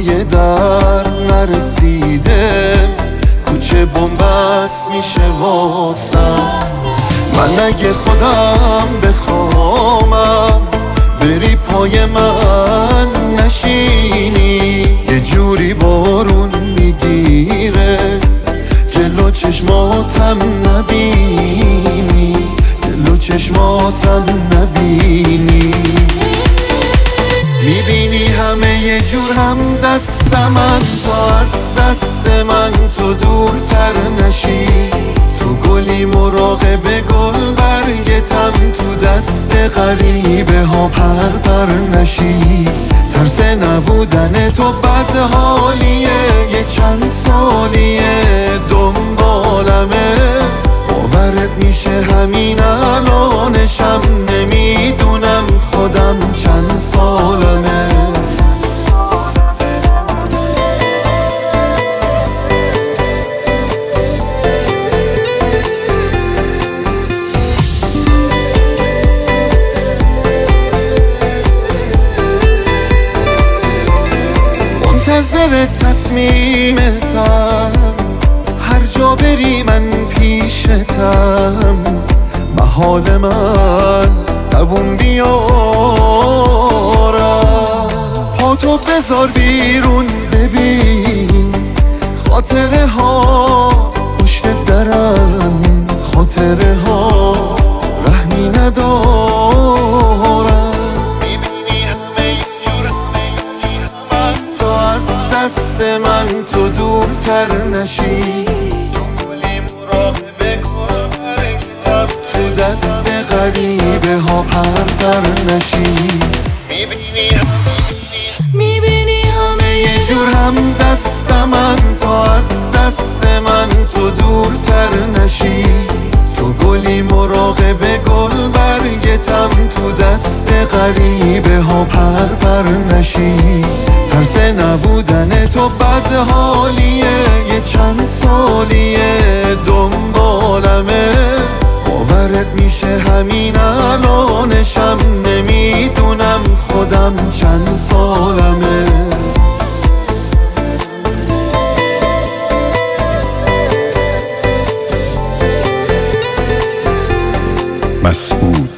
پای در نرسیده، کوچه بنبست میشه واسم. من اگه خودم بخوامم بری پای من نشینی، یه جوری بارون میگیره جلو چشماتم نبینی، جلو چشماتم نبینی. میبینی همه یه جور هم دستمن، تا از دست من تو دورتر نشی. تو گلی مراقب گل برگتم، تو دست غریبه ها پر نشی. ترس نبودن تو بد حالیه، یه چند سالیه دنبالمه. باورت میشه همین الانشم نمیدونم خودم چند سالمه. منتظر تصمیمتم، هر جا بری من پیشتم. محال من دووم بیارم، پاتو بذار بیرون ببین خاطره ها پشت درم، خاطره ها رحمی ندارم. تا از دست من تو دورتر نشی، تو دست غریبه ها پر نشی. میبینی همه یه جور هم دستمن، تا از دست من تو دورتر نشی. تو گلی مراقب گل برگتم، تو دست غریبه ها پر نشی. ترس نبودن تو بد حالیه، یه چند سالیه دنبالمه. باورت میشه همین الانشم نمیدونم خودم چند سالمه. مسعود